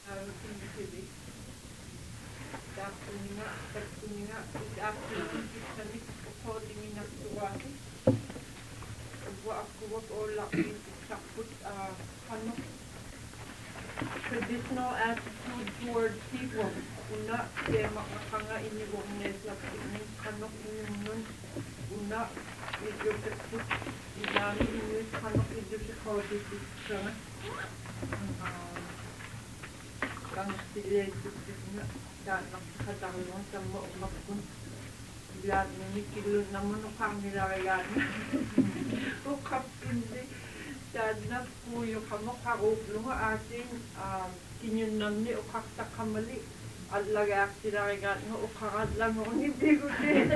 Kinitili. Taakkuninga, takkuninga, taakkunin kitsanik uqoorlinginartuaani. Uaqquvat ollaqpiit taqqut qannoq traditional attitude towards people. Una teemaqaqanga innivorneeslaptiknin qannoq inninnun una iddusiqqut ilaami innuit qannoq iddusiqautissiссага Kangertileettuttisnga taannartaqataruun tamma uqappun ilaatnuni killunnammunuqarnilarigaani uqappinni taannappuuyuqamoqaruuplunga aatiin kiñunnamni uqartaqqamali allagaartilarigaatnga uqarallamorni piguteet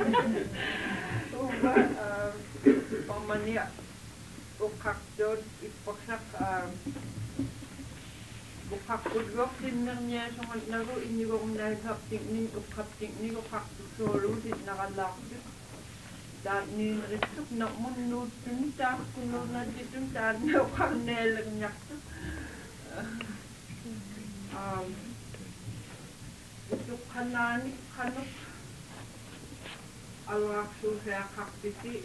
uva pamania uqartoon ipporsaq uqarqulluortinnerniasongalnagu innigornaasartiknin uqqaptiknigu qartussuoluutit naqallaartik taanniinrissuk nammunnuuttuni taaqkunnuunatitun taanni uqarneelerniartuk utuqqanaani qanuq alraaqsuusaaqarpiti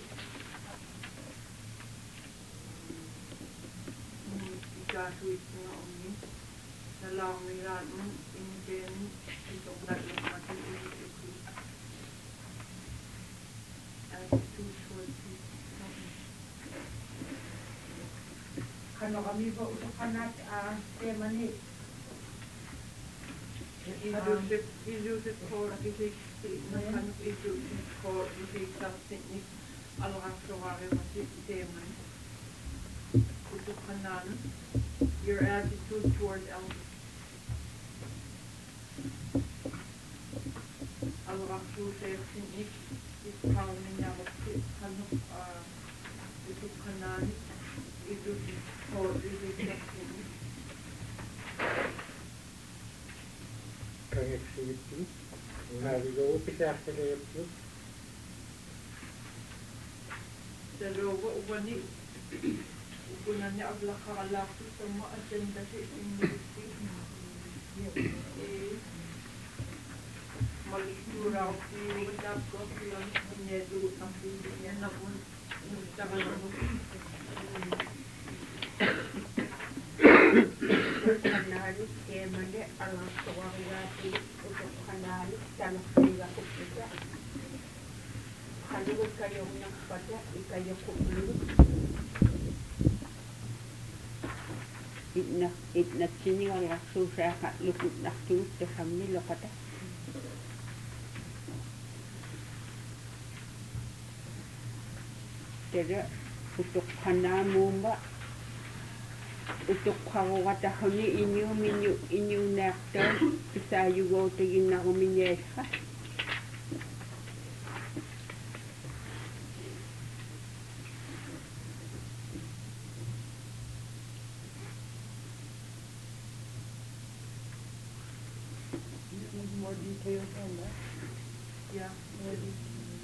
ikaasuitsinga ummi nalaarmigaanun inkeeni isornallumati unikukki Kanoqamiva usuqanaat teemani illuusiqoorkisiinnaqanuk illuusiqoorkisiissartinnik alraaqsuqaarimati teemani usuqqanaanu your attitude toward elders. Alraaqsuusaaqsinnik isqaarminaruppi qanuk usuqqanaani illuusiqoorkisiissartinnik Kangeksivittu unaavigou pisaartaleertu taluuga uvani ukunanni avlaqaralaartu tamma agendasi innigitti malikuuraartiiuga taapkoortilan inneeluutnartiinnapun nuttaqalamu kanaali teemani alraaqsuqarigaati usuqqanaali tanaqqigaquppita qalugu kayornarpata ikayoquplugu itnatsinigallarsuusaaqa lukutnartugut tasammi loqata tere utuqqanaamuumba utuqqarugatahuni inniunaartaa isaayugootiginnarumiñaasqa more details on that. Yeah, more details.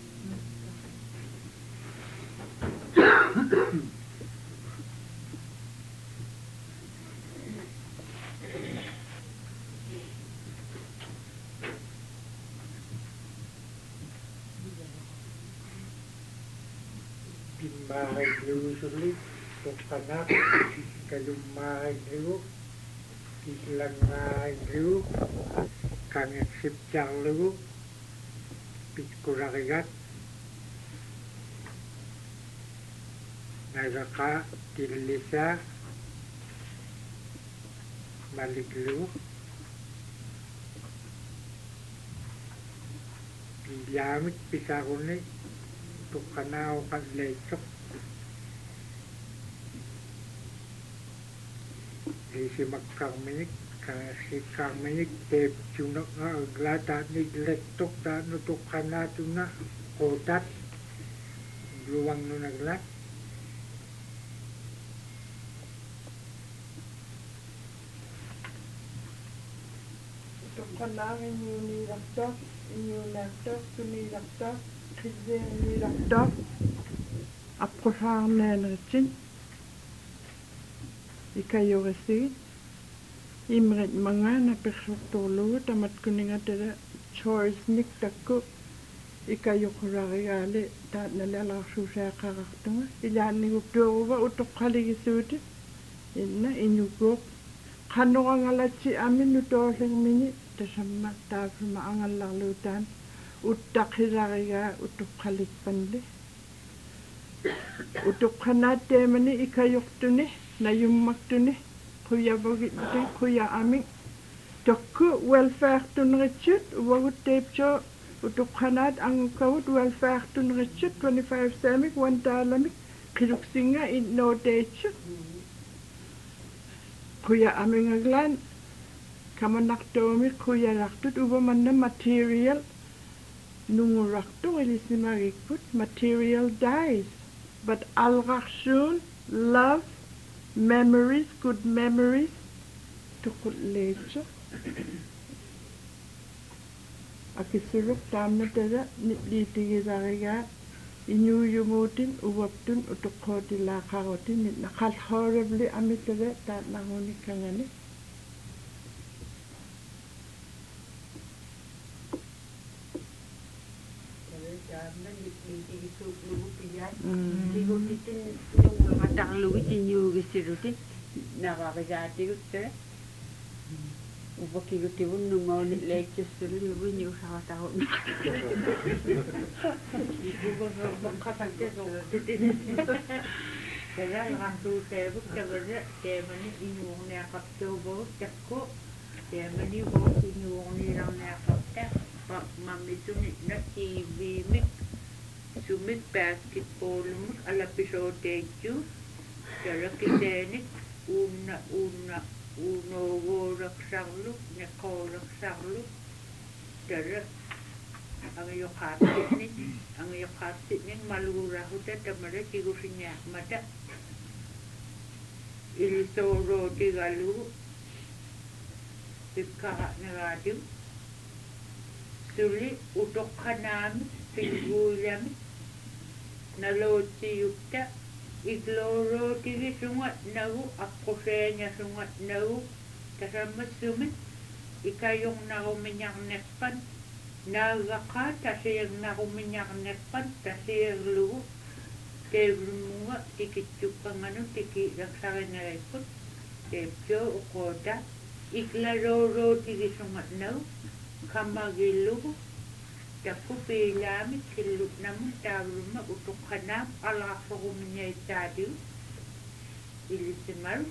Pimmaaqiluusulli tuqqanaaq kalummaaqilugu kislangaaqlugu kangeksiptarlugu pikkularigat nagaqa tillisa maliklugu piyaamik pisaruni tuqqanaauqalleitsoq isimakkarminik kangeksipkarminik teeptunaqa aglaataatnik lettoq taatnu tuqqanaatuna quutat luangnunaglat Tuqqanaaq inniuniilartoq inniunaartoq tuniilartoq qilleerniilartoq approsaarnaaneritsin ikayurissigit Imret mangana persortolu tamat kuninga tada chores nik takku ikayukurarigaale taatnalalarsuusaaqarartunga ilaanniguptuuruva utoqqaligisuuti inna inyukuuq qannorangalatsi aminu toorlermini tasamma taafuma angallarluutaan uttaqilarigaa utoqqalikpanli utoqqanaatteemani ikayurtuni najummaktuni quyavogittu kuya ami tokku welfare-tunritsut uvagutteipsoo utuqqanaat angukavut welfare-tunritsut 25 saamik wantaalamik qiluksinga innooteitsut kuya amingaglaan kamanartuumik kuyalartut uvamanna material nungurartu ilisimagikkut material dies but alrarsuun love memories good memories tuqulleitsu akisuluk taamna tada nitliitigilarigaa inyuuyumuutin uvaptun utuqqootilaaqarutin naqalhoorabli amitada taatnarunikkangani Tigutin yung matarluit inyugisirutin nakakasaatigutta upakigutivun nungaunit lectures lubun yung sakatahon kaya nakasuutebuk tagada temani inyung nakaptobot takko temani bot inyung nilang nakapta mamitunit na TV mik sumit basketball mik alapisoteju tarakitenik unogoraksarluk nekoraksarluk tara ang iyo kapsitnin malurahuta tamara tigusinya mata ilisoro tigalu ikaka nagadu suli utokhanami pingulyami nalotiyukta igloro tigi sungat nagu akkusenya sungat nagu kasama sumit ikayong nakuminyak nekpan nagaka tasiyang nakuminyak nekpan tasiyang lugo tebrunga tikitsukang tiki laksakin na rekot tebjo ukoda igloro tigi sungat nagu kamagilugo Taku pilami kiluk namun tabruma utukhanam alafakuminya itadu ilisimaru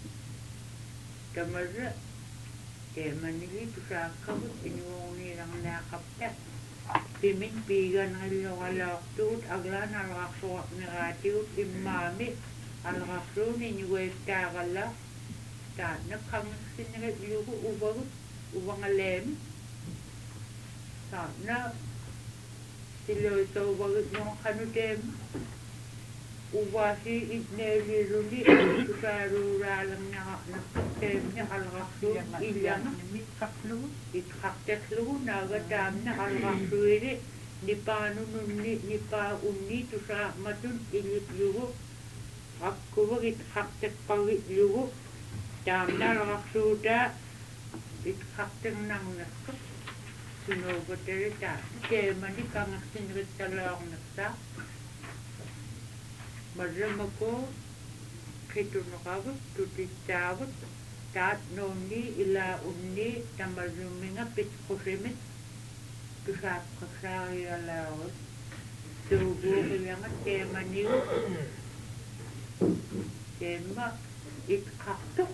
tamarra temanili tusakabut inuuni lang nakapta pimin pigan ngalawalaktut aglan alaksuak negatiut imami alaksun inyuwetagala tanak kangsin yugo ubagut ubangalemi na sila ito bagut ng kanudem ubasi itneliruli kusaruralang nakatem na alaksu ilang itkakteklu nagadam na alaksu ini ni pa unni tusa matun ilitlugo akku bagit kaktek pagit lugo dam na alaksu da itkaktek nang naskap Sinogoterita, temani kang sinritalong nasa. Maramako, kitunakabot, tutitawot, tat noni ila unni, tamaruminga pitkusimit, tusap kasari alawot. Tugo kayanga temani, tema itkaktok,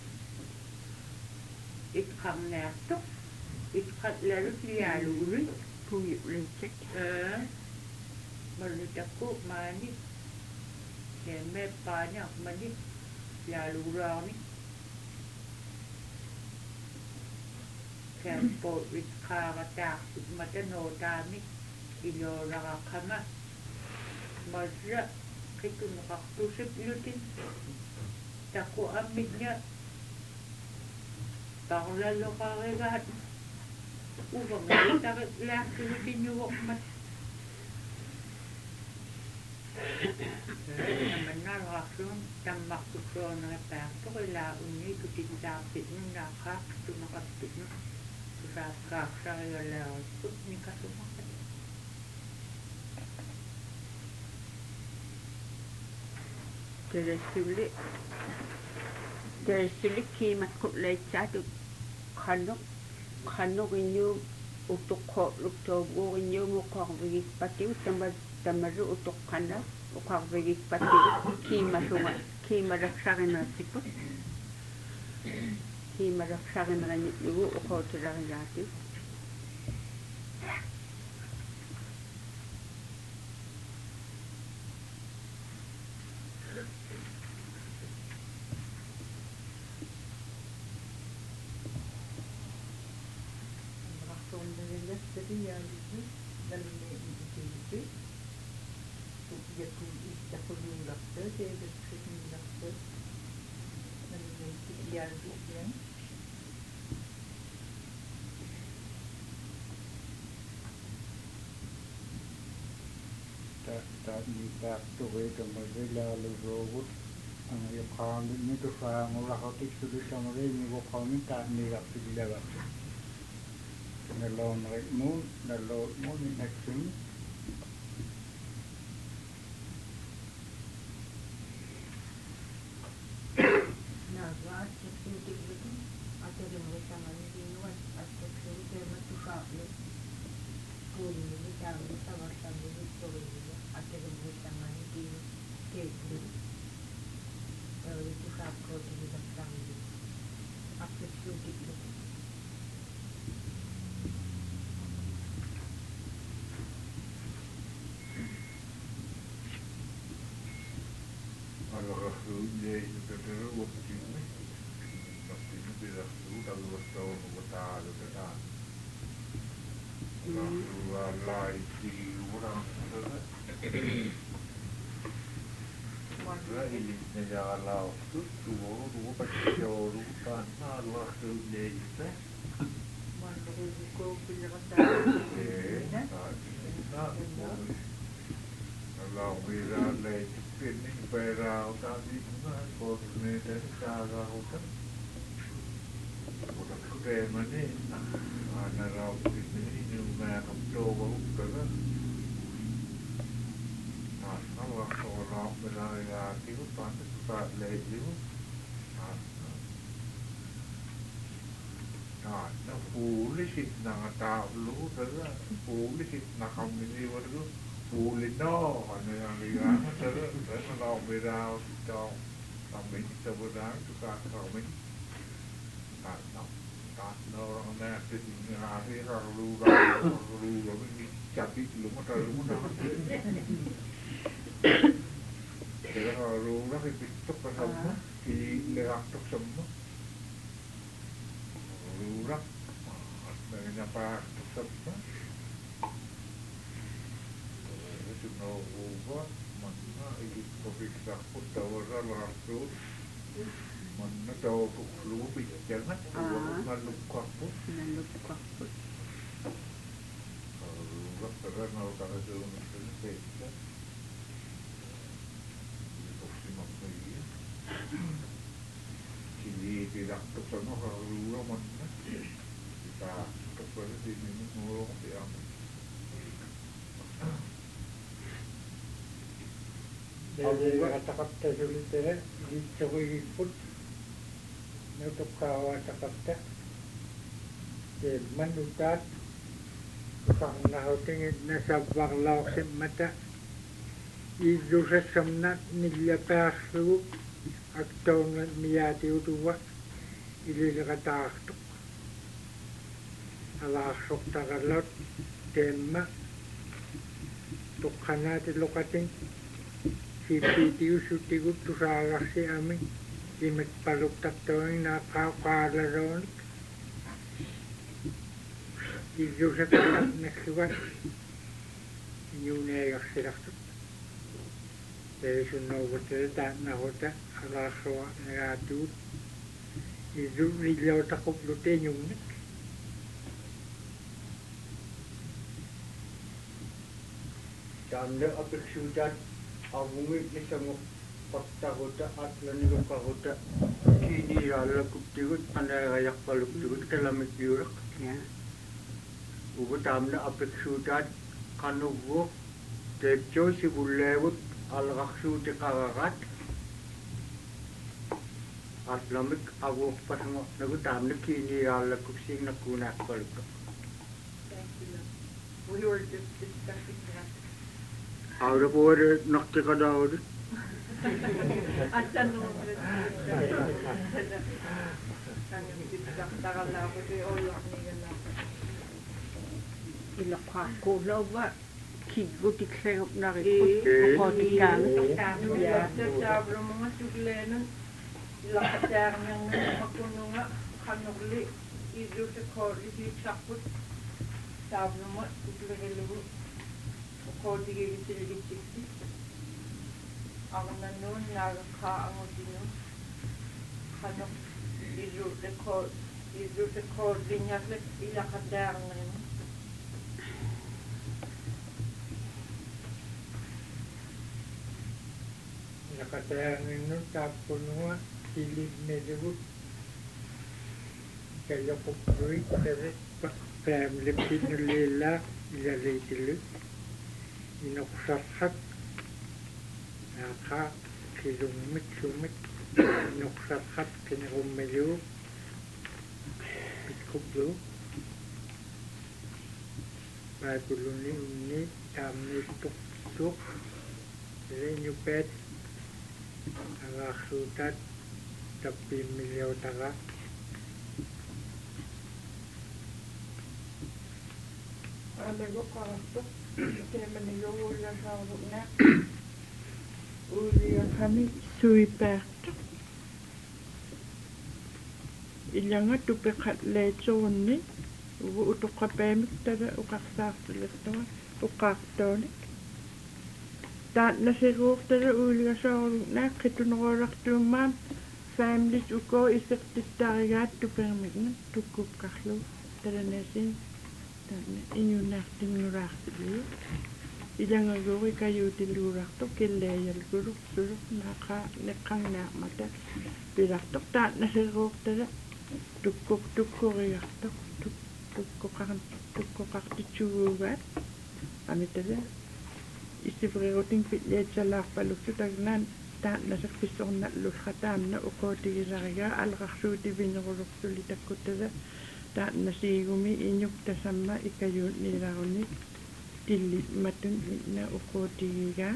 itkangnatok. Itkat lalu lialuri puyo lecek Maritaku mani Keme banyak mani Lalurami Kempo itkaratak Matano-dami Ilorakakama Madra Kitu nakaktusip lutin Taku amitnya Panglalo karegat Uvang takit lang sulutin yung wakmat. naman rasun tammakkusuon nga taaqtorila unni kutisaarpit nunnaaqaaq tunaqappit nu tusaakkaaqsarigalaarupput nikasumaqat Teresuli kiimakkullaitsaatut qannuqinniu utuqqo'luktuuguurinniumuqqarvigikpatiu tamaru utoqqana uqarvigikpatiu kiimalaksarineratipput kiimalaksarineranitlugu uqootilarigaatu tak nikah tu kita merdeka lerogut yang kami ni tu saya mula hati sudah sama ni bukan ni tak nikah pilih lah. Nalon rekmu ni action. Pulisit na nga taulo, pulisit na kami ni Wargo, pulit no, ano yung ligahan, pero nakabiraw ito, kami sa budang, suka kami, tatno orang natin, ngahi, rarura, hindi capit, lumata, kaya rarura, ipitok pa sa mo, iliratok sa mo, rarura, dengan apa tersebut, itu nawa mana ini topik takut tawar langsung, mana tahu perlu bicara, naluk kaput, kalau kerana kalau kalau tu mungkin kita, itu semua pergi, jadi tidak tersama kalau mana kita kepada diri mengurung yang jadi kata-kata sulit dicuri pun untuk kawan kata manusia karena hotingnya nasabang lauk mata itu sesamnat nilai perlu atau niat itu buat ini kata ala soktagalot tema tukana ti lokating sipitiu sutigut tusagasi amin imet paluktak toing nakakalaronik idu sa tatak nakiwan inyunegak silaktot dahil sunogot na hota ala soa nagatut idu nilaw takuplutin yung nik Anda apeksudad avungi nisangu pattaruta atlanikukaruta kiiniiraallakuptigut anaerajaqpaluktigut kalamikkiulaq Ja. ugutamna apeksuutaat qanuvvu teepchoo sivulleegut alqarsuutiqararat atlamik avuuqpasango nagutamna kiiniiraallakupsiignakkuunaaqpalukka. Thank you. We were just discussing that. Aurapuore naqtiqadaawut At ano, Ilaqaaqquulauva kiggutiklegupnariput Ee. uqotikaan mga suglenan ilaqataarnarnga makununga qanurli ilutakoli hiitlaqput taavnuma tuklegelugu uqootigigisilgitsikti arnannuun naagaqqaa'angutinu qanu ilutakoolinjarlak ilaqataarnarnga Nakatayanginnu taappunua kilinnelugut kayoquppuit tavet paamlippinnulliillaa ilaliitillu inoqsarrak aaqa kilummik sumik inoqsarrak kinerummilugu pitkuplu paapuluni unni taamniittuq renyupeet Agaksutat tapi miliotara Alagoqarartu teemanilugullasaarugna uuliaqami suipaartu ilanga tupeqatleeturunni ugu utuqqapaamik tala uqarsaartulertuma uqaartoonik taatnasiruurtala uuligasaarugnaa qituneruartuummaam families uko isertittaarigaat tupermigna tukkukkarlu talanasin taatna inunaartingulaartillu ilangaguri kayuutilluurartu killeeyalgulu suluk naaqa neqqannaarmata pilartoq taatnasiruurtala tukkuriartoq tukkuqartitsuguugaat amitala isivrirutin pitleetsalaarpaluksu tagnaan taannasarpissornallullrataamna uqootigisarigaa alqarsuutivinerulurtuli takkuttala taannasiigumi iñuktasamma ikayuutniilaruni tillit matun inna uqootigigaa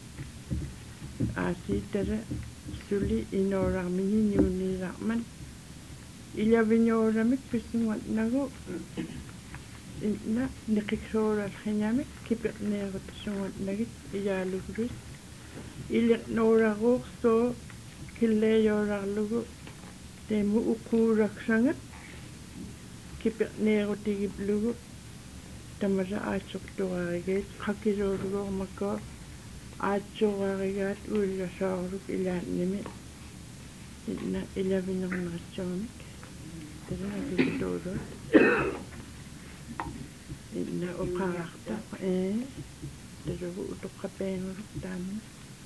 aasiitala suli inoorarmini niuniilarman ilaviñooramik pissungatnagu inna niqiksooralxiñamik kipiqneerutsunnagit iyaalugluit iliqnoorarruursoo killeeyoorarlugu teemu uquulaksangat kipiqneerutigiplugu tamara aatsortuarigiit qakiluuluguormakko aatsorarigaat uulgasaarluk ilaannimi inna ilavinerneratsuunik talanakilituulut inna uqaarta talugu utuqqapeenguluk taamna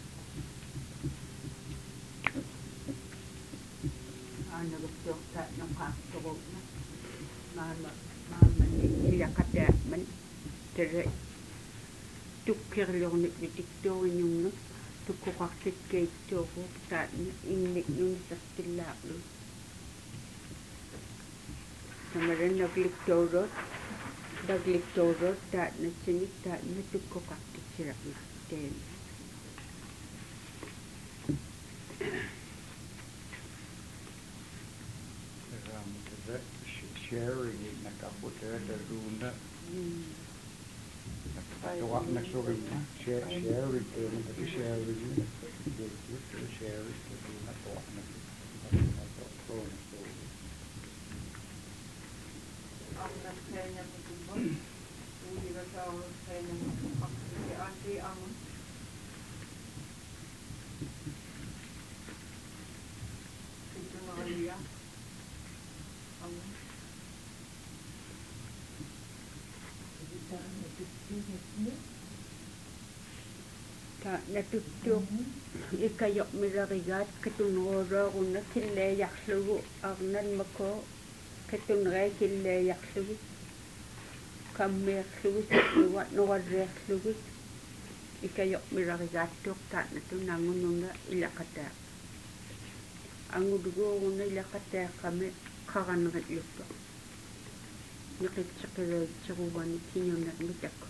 aanaguptuorta naqaaqtorugna maamani ilaqataamman tala tukkirluornik vitiktuurinnunga tukkuqartikkeittuuruq taatna inniknunisartillaaqlu tamalanakliktuurut dagliktuurut taatnatsinik taatna tukkuqartiksiraqna teen sharing nakaputeerluuna tuaqnaksurina sharing teemataki sharing sharing teeluuna tuaqnak ta natuttuq ikayormilerigaat katunruuruaruna killaajarlugu arnalmako katunrea killaajarlugu kammiarlugu siluga nuqalriarlugu ikayormilerigaattuq taannatunangununa ilaqataa anguluguuruna ilaqataaqqami qaraneritluppa niqitseqilaitseruvani kiñunarmitakku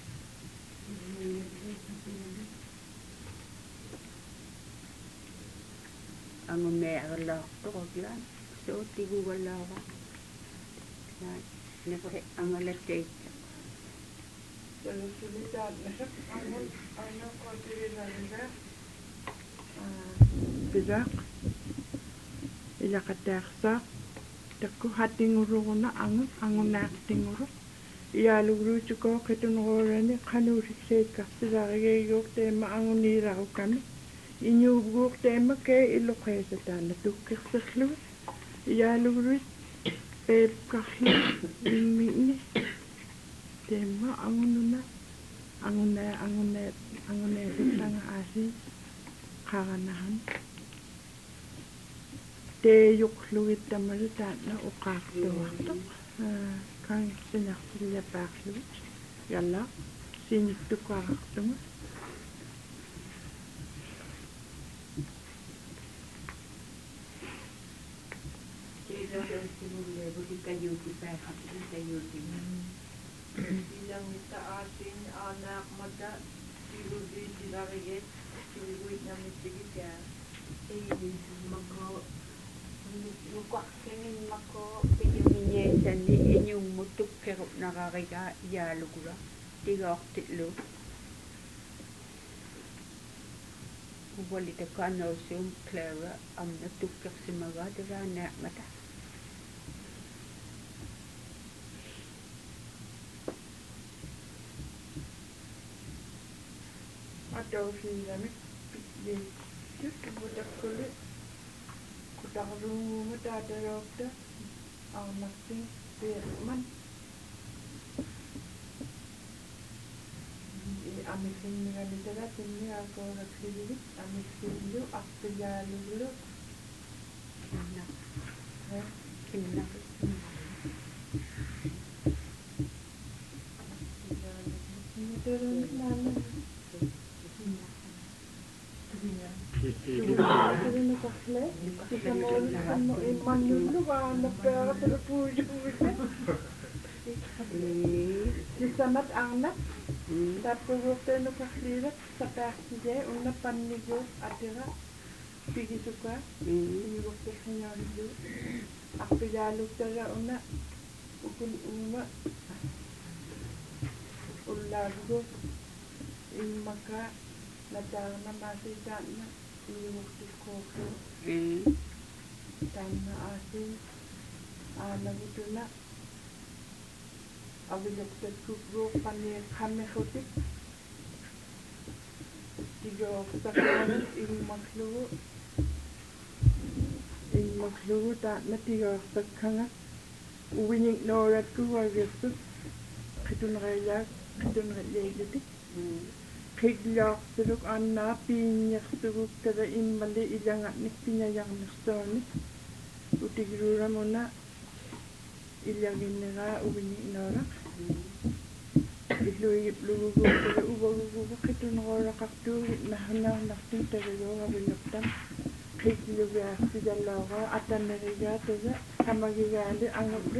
angumeerlaartoqoklaan sootigugallaara naqe angalateitsa Pisak ilaqataarsaaq takku hatinguruguna angunaaqtinguru iaalugruutukoo qitunuruurani qanuusikseikkарсиларигаигуур таама ангунииларуками иниугуур таама кээ иллоқеасатаана туккерсерлугу иaalugruit пеепкарлу иммини таама ангунуна ангунаа ааси qarannahan teejuqlugit tamalu taanna uqaartuartoq kaangsinarsillapaarlugit yalla sinittuqarartunga Ilangita atin anak mata silurisilariget siliguit namitigitya mako nuqarkangin mako piyumiñaasani iñummuttukkerup narariga iaalugula tigaortillu uvalitakanausium Clara amna tukkersimaga taraanaamata atausiilami pitliikkut kutarluunguga taatayoorta arnartin peerman amiksinniganitala tinniaakooraksiligit amiksillu arpijaaluglu kinna Sisamat arnat tappuguurteenu qarliilat sapaartijaa unnapannigu atira pigisuka iñugurterriñaullu arpijaaluktara unna ukun uuma ullaalugu immaka nataarna maasiitaanna iñugurtikkuuqlu taanna aasin aanagutuna aviluktatkukruuq paniiqqammiqutik tigoortaqaanat immaklugu taanna tigoortakkanga uviniknooratkuguagirsut qitunerillaaglutik qiglaarsuluk annaa piinnirsuguk tala immali ilanga'nik piñajarnersuanik utigiluuramuna ilaginneraa uviniknooraq illuigipluguguuttala uvaguguga qitunerooraqartuugit nahanarnartin tagaluugavillertam qiglugiaarsijallooraa atanerigaa tala kamagigaali angupri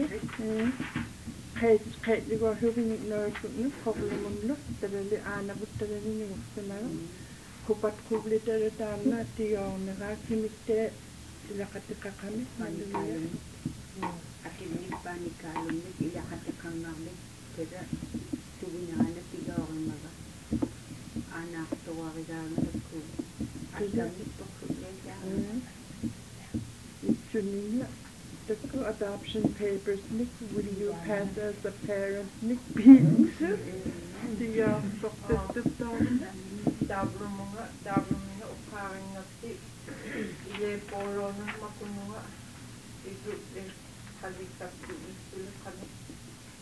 qeetliguarluviniknoorikkunnu qorlumunlu talali aanavut talalinigursunaga kupatqublitala taanna tigoorneraa kimiktaa ilaqatiqaqami allugia atinnippaanikaalumnik ilaqatiqangarlik tala tuguñaana tigaorimaga aanaartuarigaamatakku attamniktorlulleesaa itsunilla takku adoption papers nik will you pass as a parent nik piitsu tigaarsortattuttaarna Davruminga uqaaringatti ileeporoonun makunuga idu'le qalikaptu issulu qani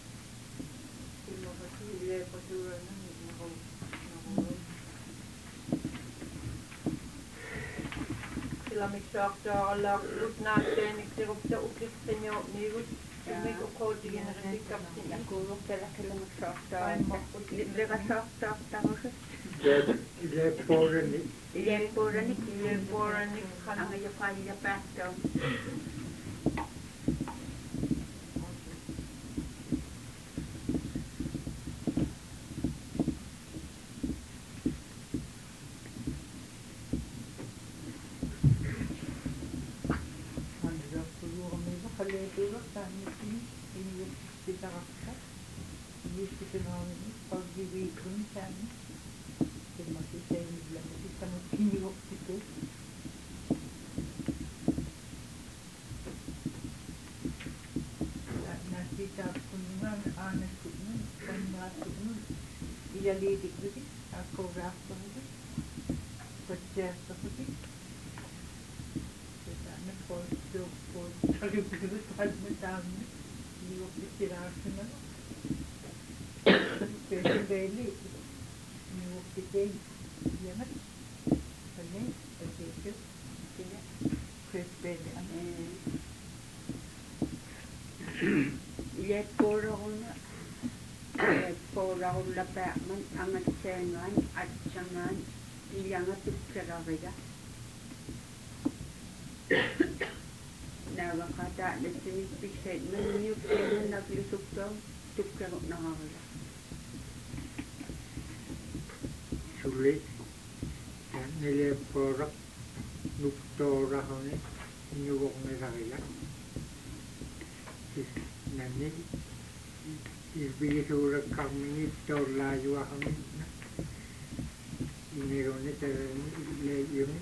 ilmagati ileepatuurana naru Naamiksaartaaralaarput naattaaniktirupta ukliqsimiorniigut Mik uqoutiginerisikkarsin Kuuluktelakkelemeksaartaarta. Liqasaartaartarusut. Ilepuurani. Ilepuuranik. Ilepuuranik Angajoqaajapaattaun. Ilepuurarullapaaman angatsaangaan atsangaan ilangatukkerariga naavaqataa nassimippissaat manniukkianunaklusuktaa tukkerunarariga Suli. Ilepuura. Nuktoorahoni. Inuvornerariga. Nanni. Ilvisuurakkarmini tollaajuahoni. Ineroni terani leijumi.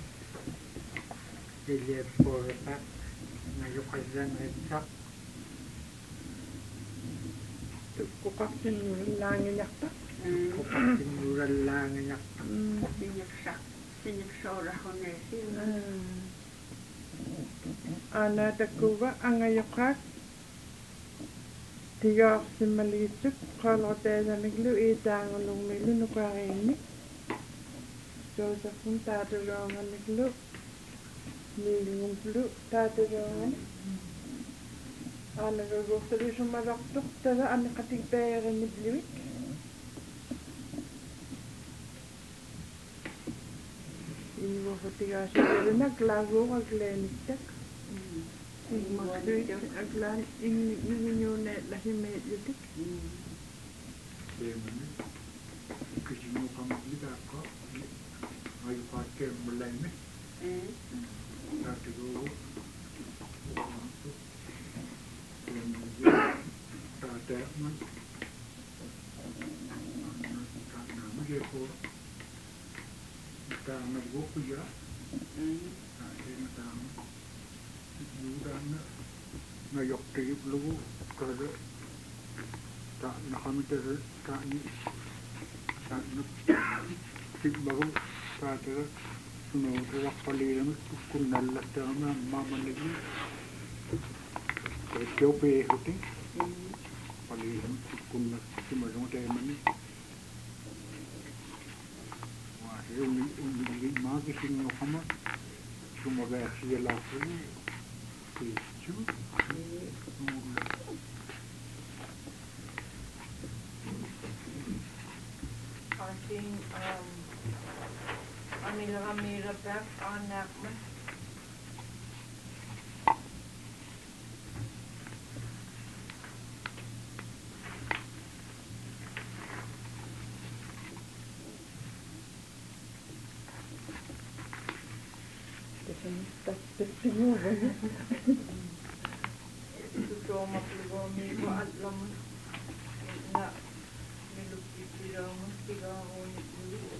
Ilepuurata. Najuqasanretsa. Tukkuqartinnullaangiñarta. Kuqartinnuurallaangiñarta. Sinniksoorahonesi. Анаатаккуга ангаёқаак тигаарсиммалигитсук qaалортаасамиглу иитаангулугмиглу нукаариинни соосаффун таатулуанганиглу нилингумплу таатулуангани аанагагуурсалисумалартор тала анеқатигпаяриннипливик инуофотигаасигалунак лагуугаглааниттак игмастуит аглаан ингиниуна лахимеэтлутик Teemani. Kisimuqammidaaqqa. Ajuqaakkeemmulaimi. Taatiluugu. Taataamman. Taanaamageepuura. Taanaguuqquja. Taana. Yuudaanna. Najoqtigiplugu. Kada. Taanaxamitere. Taani. Taana. Sibbaru. Taatara. Sunuutaraqqaliilamik ukkunnallattaama maamanigi. Teoppeehuti. Qaliilamik ukkunnakkimaluteemani. Waasiumi maakisinnuqama. Sumagaasialaaquni. Kiitsu. Arsin anilaramirapak aannaaqmat tutuumaplugumiigu atlamun na nilukkitilaamun tigaaruunikulu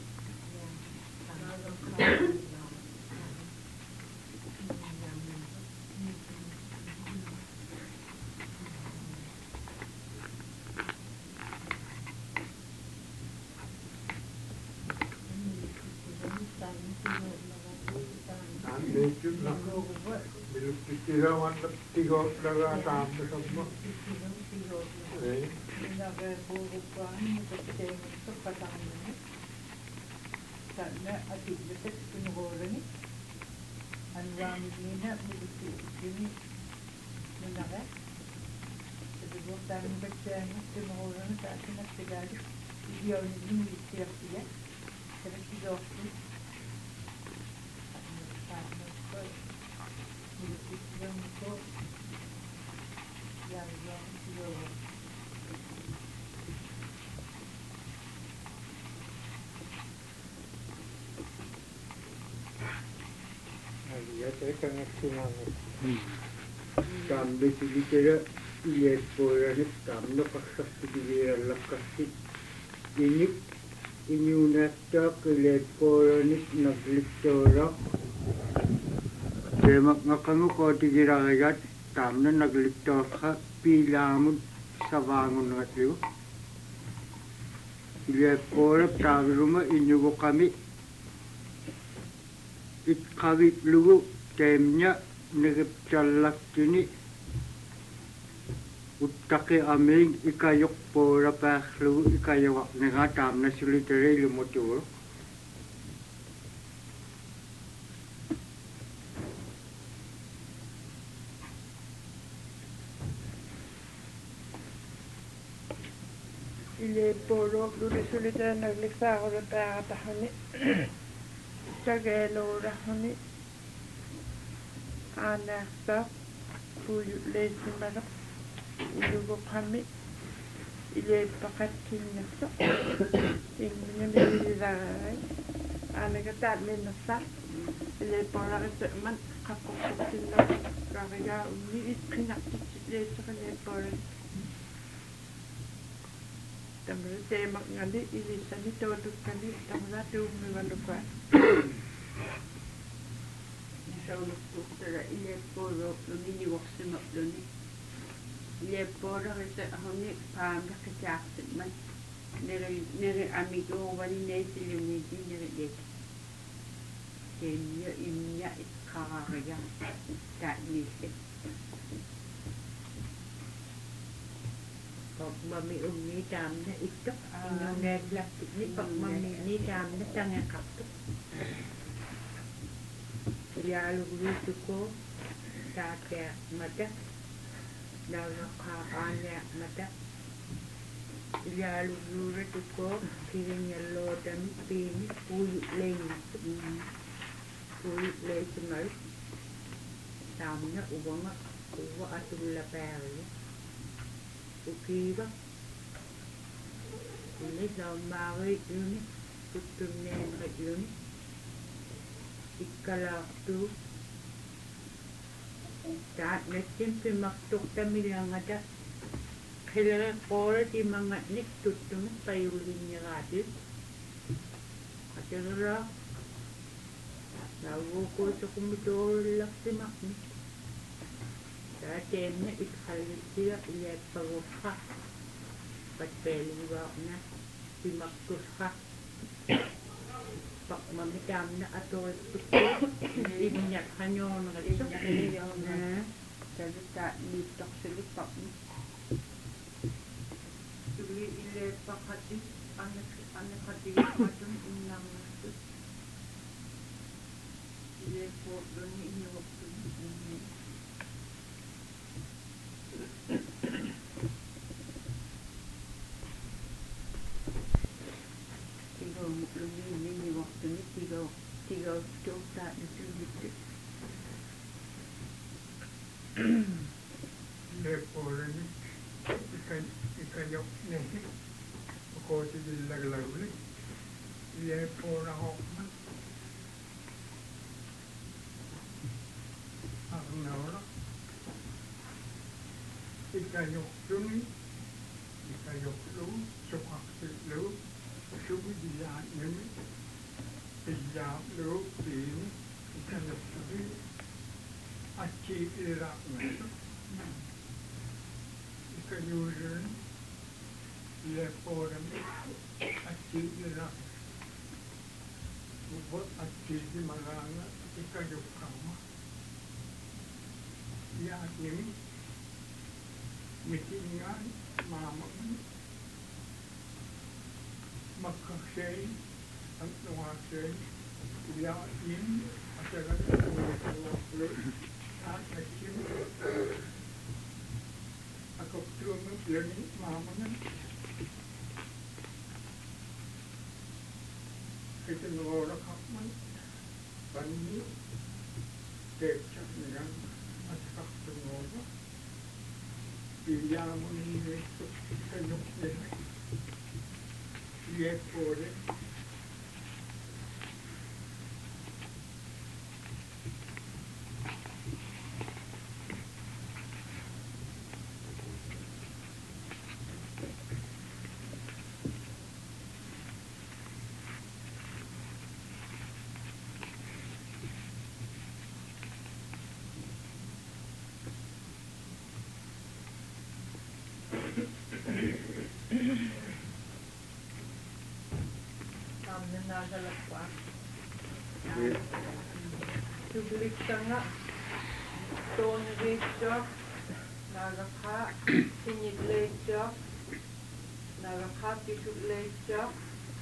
Anwang Medina, Medina, Menara. Jadi bukan baca semua orang tak kena segala. Dia ini siap dia. Jadi kita okey. Ya saya kena senang. Tambe silikera lihat pola tamno kasas silikera lakasi ini unasta lihat pola ni naglitora demak ngakangu ko tigiragat tamno naglitora pilamun savangun ngatliu lihat pola tagruma inyugo kami itkawit lugu temnya negepcalak kini uttake aming ikayok pora pakhlu ikayok negatam na sulitere lumotur Ile poro luri sulitere nagliksa ore paata hani chagelo rahani anasta puyu lesimara ilugo kami ile pakatinyasa ingnya nilai anagatat menasa ile pora man kakokutina kaya uni itkina le sakale pora tamre temak ngali ili sani tawadu kali tamra tu miwaluka Sauluktuktara ile poro luni waksemak luni ile poro rasa honi pamda kecaksit man nere amigo wani nesi luni di nere dek kenya imnya itkaraga tak nisik Pag mami umi dam na ito, inyong naglastik ni pag mami ni dam na tanga kapit. Yalugluto ko dati mata nagkakanya mata yalugluto ko kinyalodan pini puyu lemal tamna uwanga uwa atulla pari ukiba ini zamari ini tutunne ini ikalaktu taat natin pimaktuk kami lang ada kailangan pora di mga niktutung payulin niya radit at yara nago ko sa kumidor lang si makni dati na ikalit siya iyat pagwaka patpeling wak na pimaktus ka Pak mamikam na ato ibinyak hanyo nagalisok na jadi tak nitok selipak ni Tuli ile pakati anak hati macam unang nasi ile po doni ini waktu ini luni waktu ni tiga coba itu gitu pola ni ikayok nehi ko tigilaglagle lihat pola hokman arnaura ikayok tuni ikayok lu sokak lu subi dia nemi dia lu ini ikayok tuni aci irak mesu ikayurin leporan aci irak buat aci di malanga ikayok kama ya nemi mitingan mama makasay ang tuwasay ya in Aku tu lebih mana kita orang kapan pani kerja dengan masyarakat semua yang ini itu penuh dia boleh Namnen nagalakwa. Tublik tanga. Tonrejok. Nagakha. Sinidlejok. Nagakha tisutlejok.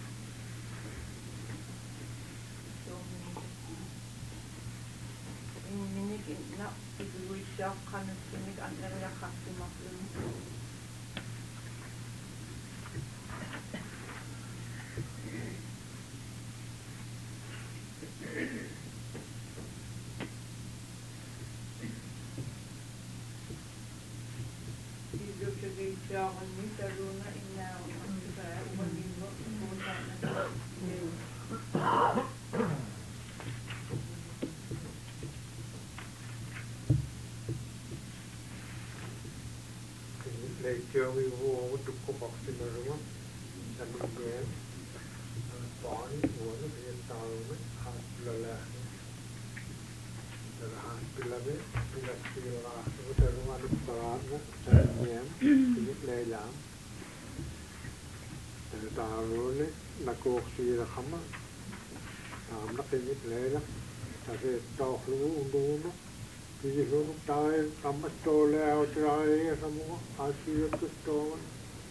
Iminik na tisutlejok kanusinik ang nagakha tumaklun. Jagan ni Taruna ina masaya umaligo punta na lecture we will to come up to the room and again body one of the environment has the last the has beloved to the feel last the room at the bar and lay down and the room la course the hammer nothing is later as a dog lu Thì lúc tay tắm bắt tô leo trái xong rồi ai xưa cứ tô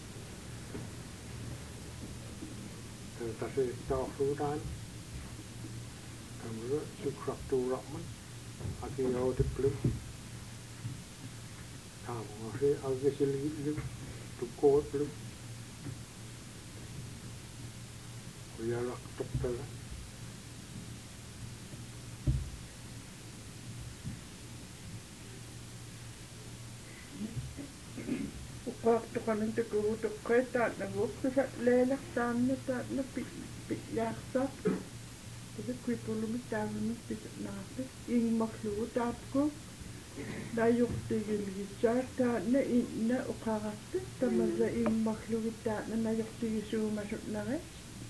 thì ta sẽ cho số đan cầm rửa sức khắc tu rộng mất ai khi ô thức lực thảm nó sẽ ai cái xử lý lực tu cố lực bây giờ là tập tới Waktu kanan teguh tu kereta nak buat kesat lelak sana tak nak pik yaksa. Tapi kui puluh mitang ni pik nape. Ing makhluk tak ko. Dayuk tigil gicar tak na ina ukarat. Tamaza ing makhluk tak na dayuk tigil su masuk nangai.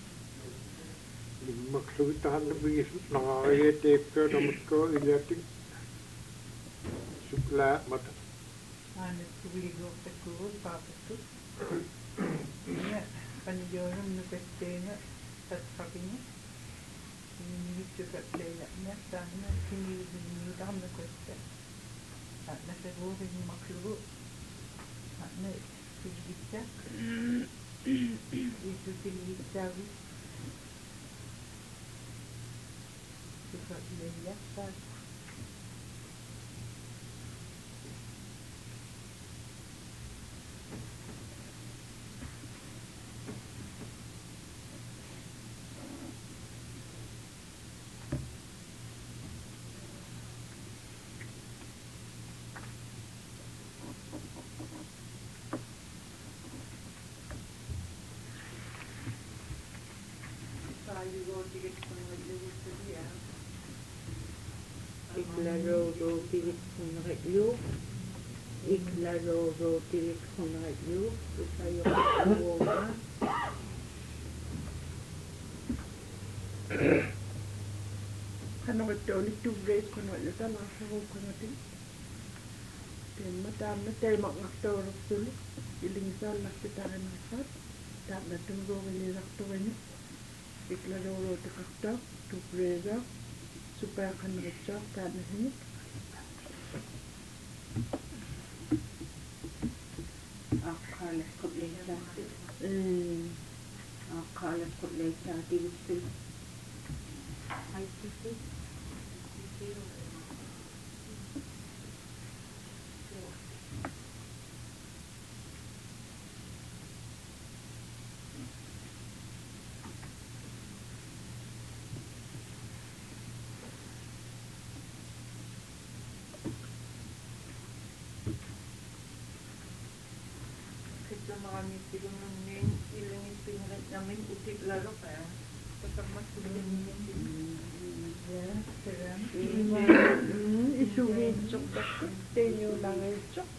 Makhluk tak na bigis nangai teka damat ko ilatik sukla mata. Anak tuligo tegur papetu. Ini panjoran nuketena tatkapinya. Ini juga lelaknya sana sini ini dalam nuketnya. Anak tegur ini makhluk. Anak tuliga. Itu tuliga. Juga lelak sana. Iklaro tilik kunret yu. Iklaro tilik kunret yu. Ikayo kuwa. Kano ito ulit tu break ko na ito lang sa ko natin. Then madam na tayo magaktor tuloy. Iling sa lang kita rin nasat. Tak na tunggo nilak to ni. Iklaro kakta tu brega supaya kan recak tak na sini. Akalas kot lecha. Akalas kot lecha di gusto. Ay sisi. Kita marami silang ngayon ilang ipinrit namin utik lalo kaya kasama sila Isugitsok ako. Tenyo lang itsok.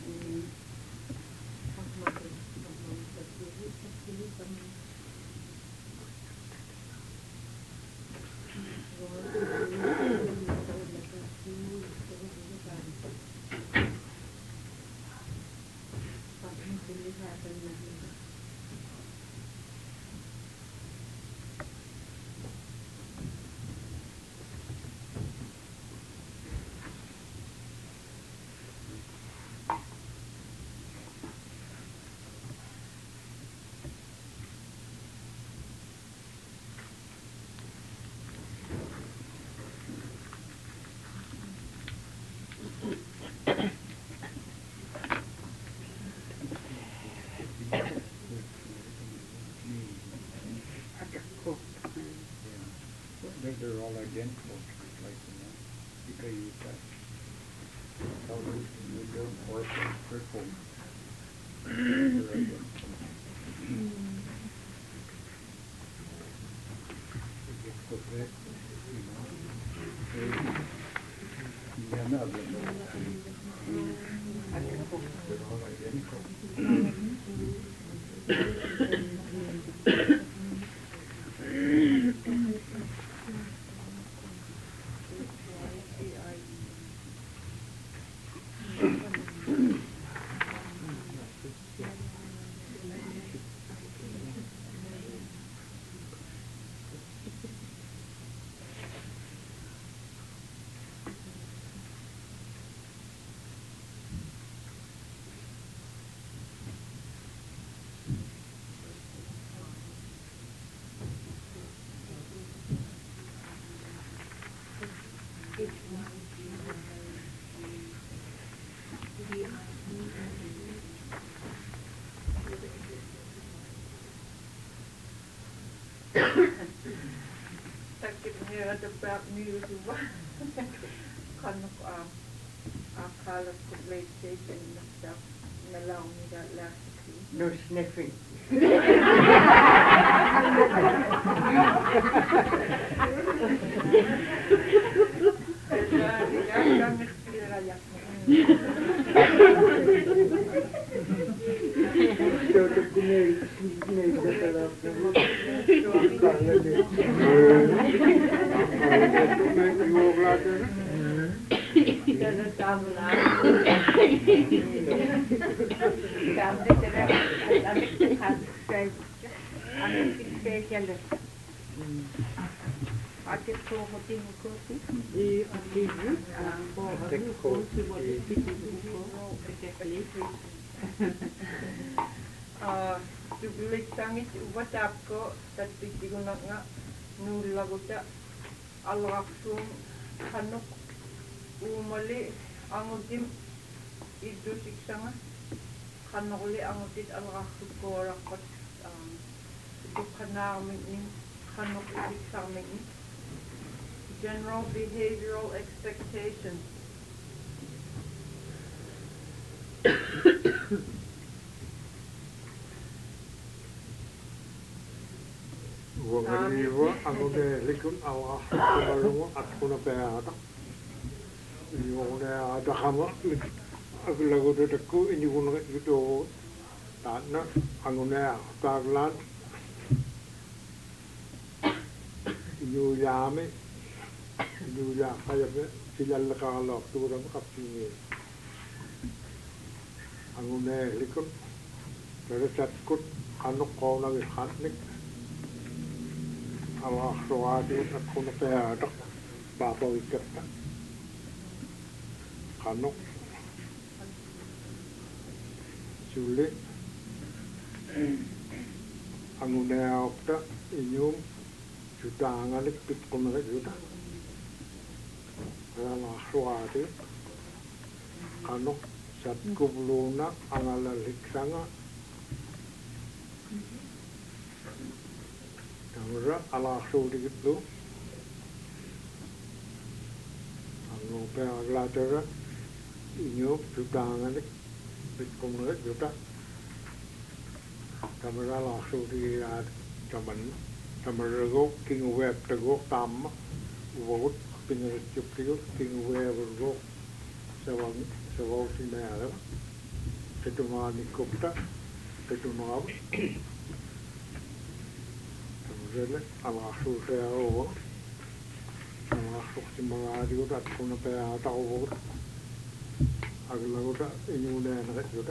They're all identical, like, you can use that. Colors, window, orphan, purple. They're identical. It's correct, you know. They're not they're all identical. Sakit niya at back niyo diba? Kanok akala ko PlayStation na stuff nalaw niya last week. No sniffing. Tubulik tangit ubatap ko tapi siguna nga nulago ta alraksum kanok umali angudim idu siksanga kanokli angutit alraksum ko rakot dukana min kanok siksang min general behavioral expectations. Wangaliwa angone likun Allah kumaru at kuna peata. Yone ada kama aglago de ku ini guna itu tanah angone taglan yame yuya kayabe silal kalok turam kapini angone likun beresat kut kanuk kau nabi khatnik Allah suwadi at kuna peata bapa wikat kanuk sulit angune okta inyum juta ngalik pit kuna juta Ralahsuati Kanok Satkubluna Angalaliksanga Tamara Alahsuti itu Ang Paglatera Inyo Sudangan Bitkumna Juta Tamara Alahsuti Tamara Gok King Web the Gok Tam Vote Pinchukil King Web Gok Savau Sinara Ketumani Kupta Ketumav Tamara Alahsuti over Masuk Melayu dat kuna pea tahu agak udah ini udah enak juga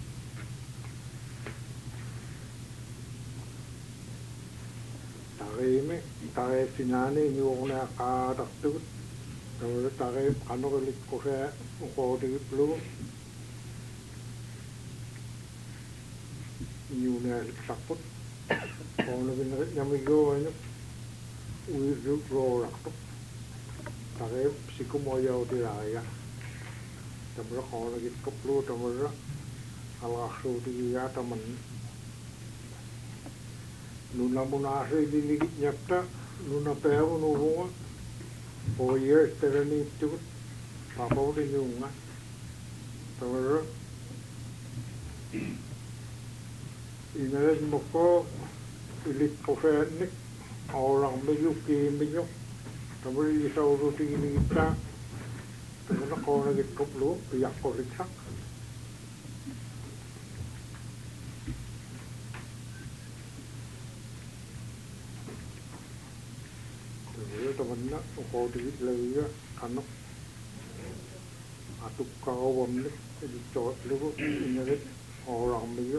tarik sinane ini orangnya kadak tuh kalau tarik anu kelik kosa di belum ini udah sakut kalau bener nyamigo ini udah rorak tuh tarik psikomoya udah raya Tamara kalau lagi keplu tamara alahsu dia teman nuna munasi di nyata nuna pehu nubunga oh iya terani itu apa udah nyunga tamara ini semua ilit kosenik orang menyuki tamara bisa urut ini kita Karena kalau lagi koplo, biak koliksak. Jadi temannya, kalau di lagi karena atuk kawan ni, jadi cowok lu ini orang melayu,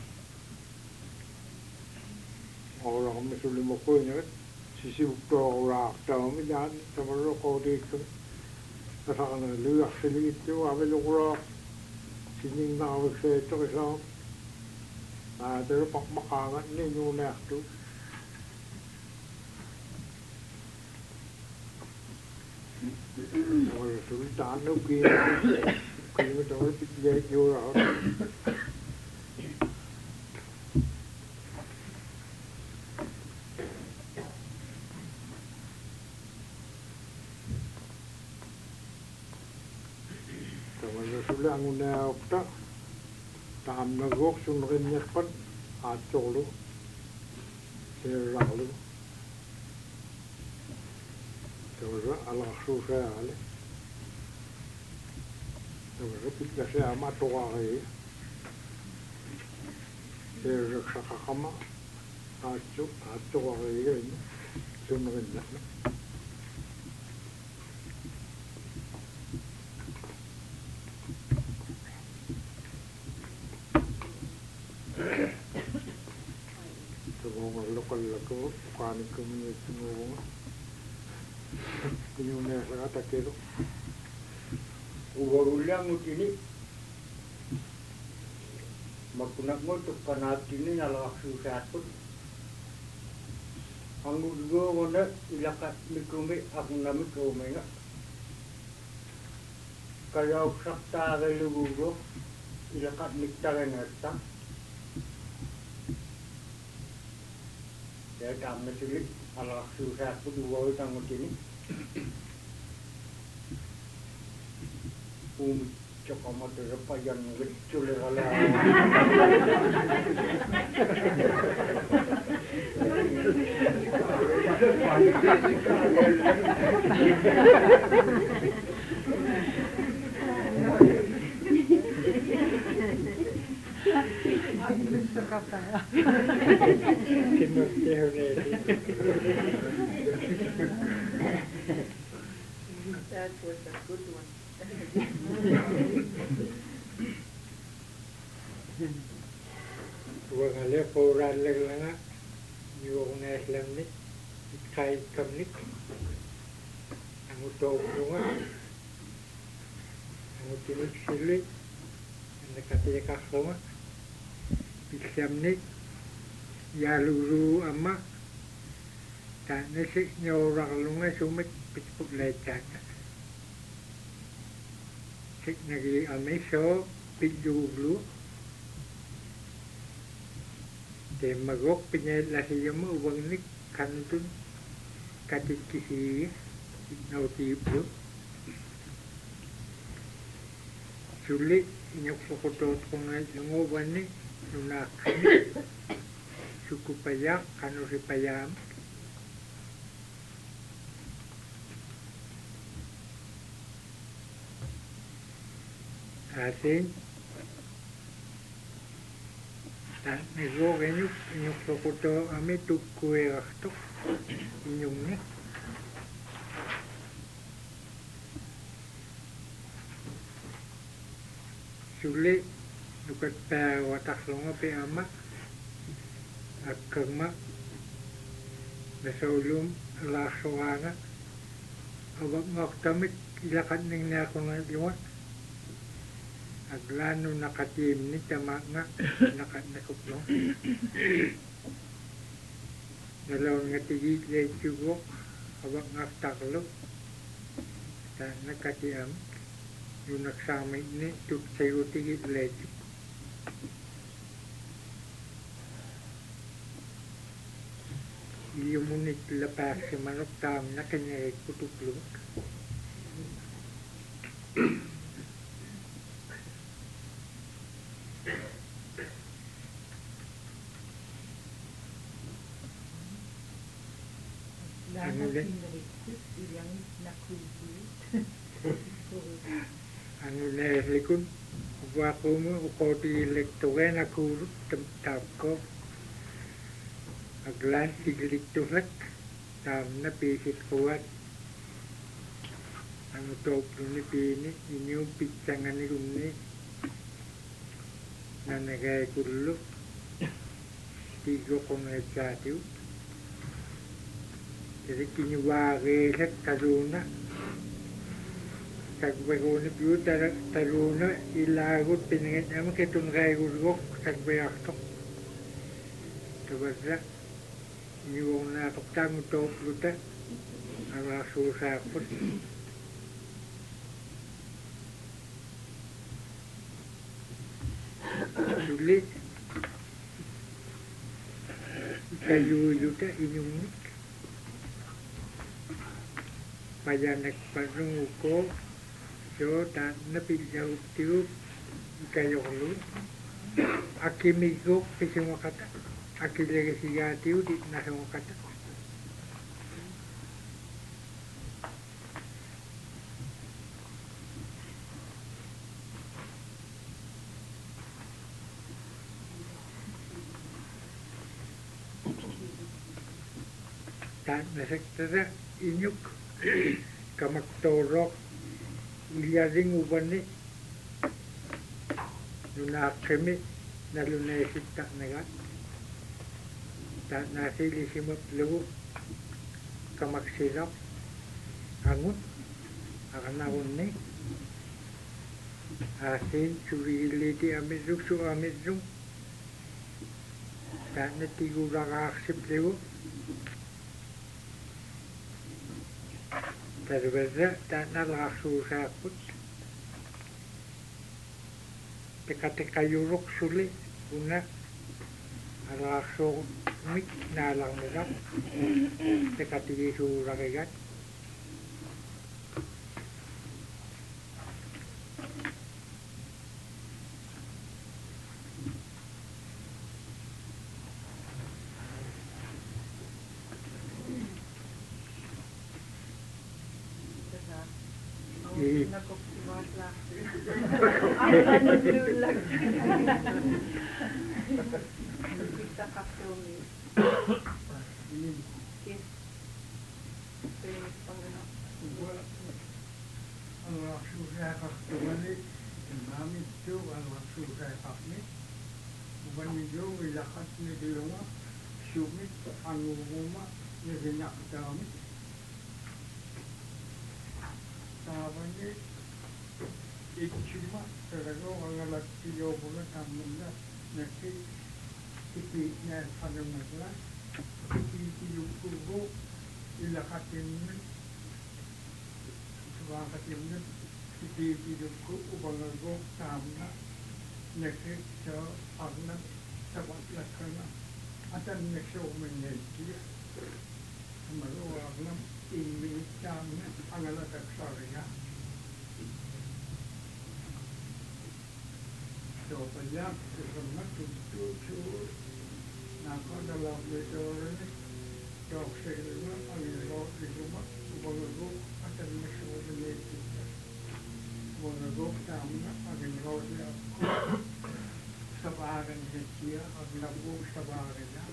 orang Muslim aku ini sisi buka orang, dalam ni jangan teman kalau di Karena lu asli itu ambil orang sini nak saya tu Islam, ada pak makanan ni nyunak tu. Kalau sultan tu kini tu dia jual. Sudah guna apa? Tam nagok sunrin nyerpan acolu, serralu. Terus Allah susah ale. Terus kita saya amat tua lagi. Serrak sakakama, acu lagi ini sunrin nyerpan. Kalau bukan kami semua, punya sangat kecil. Uang ini, makunak mo tu kanat ini nyalah susah pun. Anggur go mana ilakat mikumi aku nama mikumi nga. Kalau sakta kalau go ilakat miktaran ngerta. Dia tam nasi ala susah pun dua orang ini. Cakap mata apa yang kecil ala. That was a good one. Dua kali poran lagi yung Islam ni kay kamnik ang utong nga ang utinig sili ang nakatiyak ako nga Islam ni yaluru ama ta nasi nyorang lunga sumit pitpuk lecak Sik nagi amiso pidublu. Te magok pinyay lahiyama uwang ni kantun katit kisi nautiblu. Sulit inyok sokotot kong ay lungoban ni nunakini suku payak kanu si payam. Asin dan nego inyok sokoto ami tukue raktok inyong ni. Sulit nukat pa watak longa pe ama akama nasaulum laksawanga awak ngaktamit ilakat ning na ako nga liwat aglano nakatim ni tama nga nakat nakuplong nalaw nga tigit lay tugok awak ngaktaklo ta nakatiam yung nagsamay ni tuk sayo tigit lay yung munit lapas si manok tam na kanya kutuklong. Lalo pinarikit, ilang nakulit. Ano na likod, wako mo, ukoti lektuwe na kurut, tap ko. Aglan tigliktuhat, tam na pisit kuwat. Ang utoplo ni Pini, inyong pitsangan ni Rumni, na nagay kulo, tigo kong nagsatiu. Jadi kinuwari sa taruna, sagbay ni Piyo taruna, ilagot, pinangit naman kitong gayurgok, sagbay aktok. Kabasa, inyong nakaptang utoplo ta, ang nasusapot. Sulit, ikayuyo ta inyong nik. Payanak parung ko, so ta napilyaw tiyo ikayolo. Akimigok pisimakata, akilegasiya tiyo di nasimakata. Ta nasaktara inyuk kamaktorok liyaring uban ni nunakimi nalunaisip ta naga ta nasili simap lugu kamaksirap angut akanawon ni asin surili di amidruk su amidruk ta natigura kaksip lugu Terbeza tak nalasu sakut. Teka-teka yuruk sulit guna alasu mik nalang merah. Teka-teki suragat. Nakoptimat lang. Ang nadulag. Kita kaptumi. Yes. Pero pangano. Ang susakak tuwali, namin ito ang susakak ni. Uban medyo ilakat ni Dilunga, sumit ang umuma ni Rinyak dami. Saban ni Ichima, talaga ang alatiyo mo na taman na nasi tipi niya panang magla, tipi yung tubo, ilakatin mo, suwakat yung Kitipidukku ubangago tamna nekik sa agna sabat lakana atan nekso menyetia malu agna ingin tamna angala taksarina so banyak sesuatu tuju nako dalam betul ini dok selama angin di rumah ubangago atan nekso menyetia Monago tamna agin roda sabaran hetia agnabu sabaran ya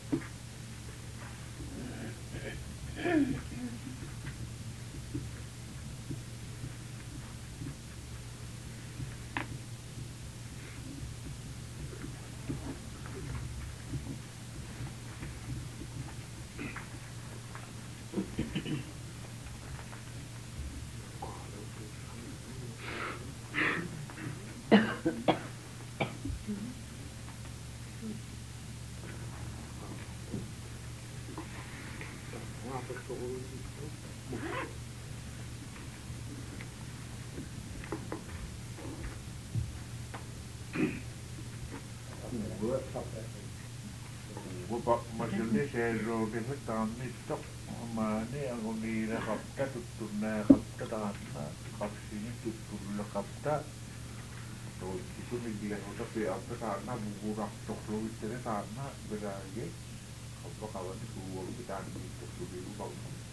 Maksudnya saya rode hitam itu mana yang kuni lekap tak tutun lekap tak tanah kapsini tutun lekap tak tu itu ni dia tapi apa tanah buburak toklo itu ni tanah berage apa kawan itu gua kita ni toklo biru bang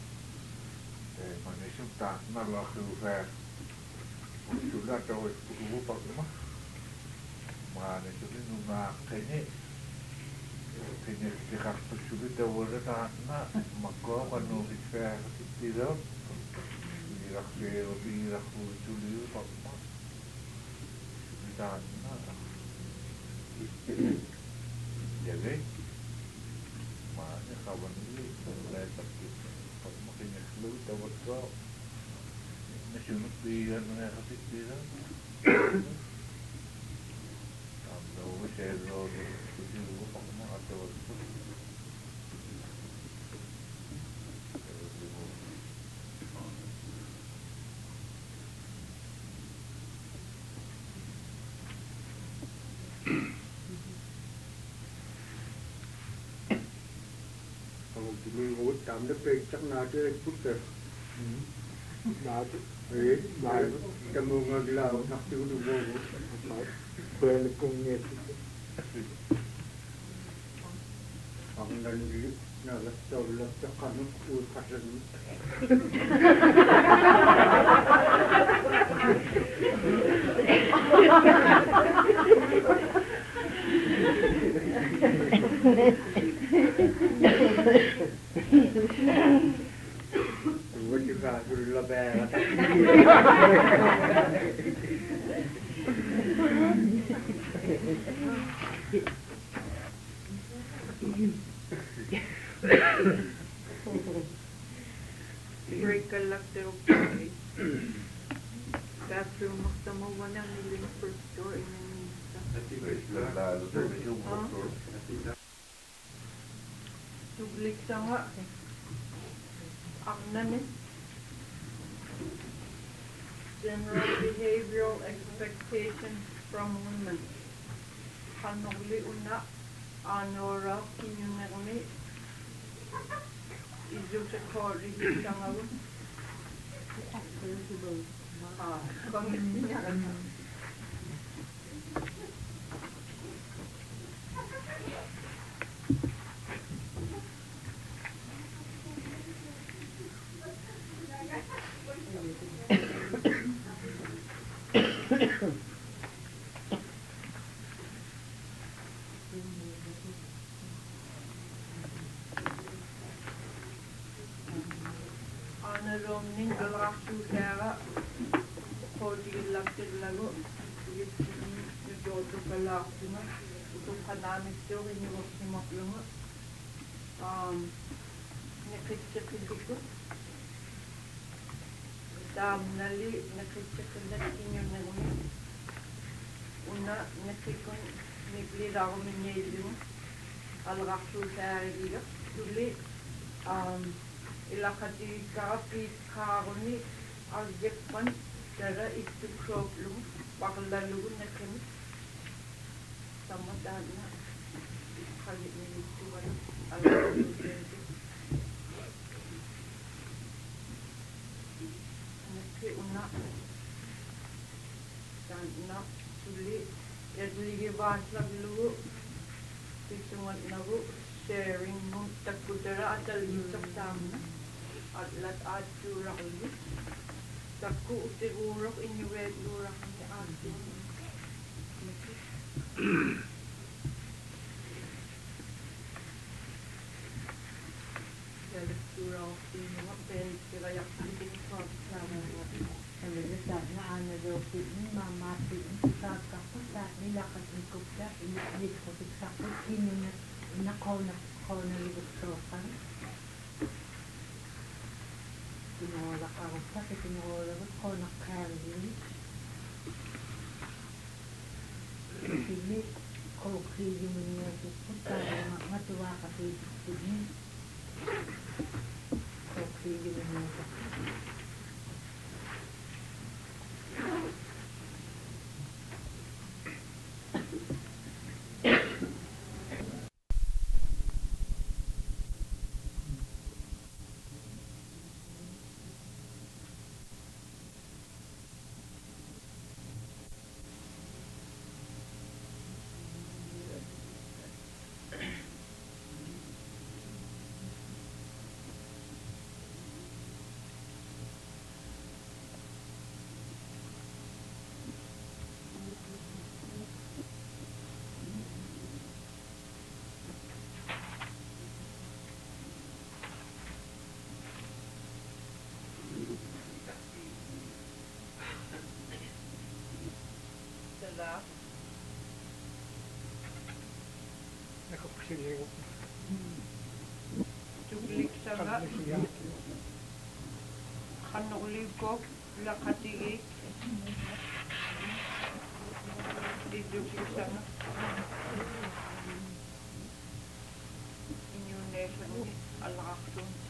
mana sih tanah lah keluar sudah tahu itu gua pakai mah mana itu ni nuna kayaknya Kaya kakak sulit awalnya na mako kanu kita tidak birak selo birak sulit apa sulitan na jadi mana kawan ini mulai sakit makanya sulit awal kau nasional biar mana sakit biar ambil selo sulit apa atau Mình chạm được cái chắc nào chứ chút rồi nào ấy bài cái mông ngon là nắp tiêu đủ vô phải quên cùng nghe ông lần gì nào là đầu là chắc khăn nó cùi phát lên Gue juga dulu lebih break a lot of joy. That's your mukhtama one of million per store in Tuglik sama Agnanis general behavioral expectations from women. Hanogli una anora kinyunagni izuta kori hisangaru. Kongisinya. Anaromning galaksu kara kodi laktir lago yitni jodo galaksuna utuk hanamik jo ini waktu makluma nakitsakidiku nali nakitsakilat kinyo naguni una nakikon nigli rago minyelimu alaksu kara diga tuli ilakati karapi karoni aljekpan Tara ittuksooqlugu paqlalugu nakami samataana qalliminittuvalu alluuteetu nakki unna taanna sulli edlige vaaslavlugu pisungannagu sharing mun takkutara atalliittaqtaamna atlat aattuuraqlu takku utiguuraq innuveetluuraqni aattuun Yaluktuuraqtiinuaq peenikirajaqtiginikkaaqtaamuuruq Sabi ana daw pitin mamapitin kakako sa nilakad ni Kupta ilit ko tiksako na kona libuksokan. Tinola ka sa tinola ko na kali. Sili ko kili mo niya Kupta matuwa ka pitin. Ko kili mo niya. Tara Nakapagsilingo. tukliksaga Kapagsiya. qanuqlikok laqatigik itukliksaga inyuneesani alaqaqtun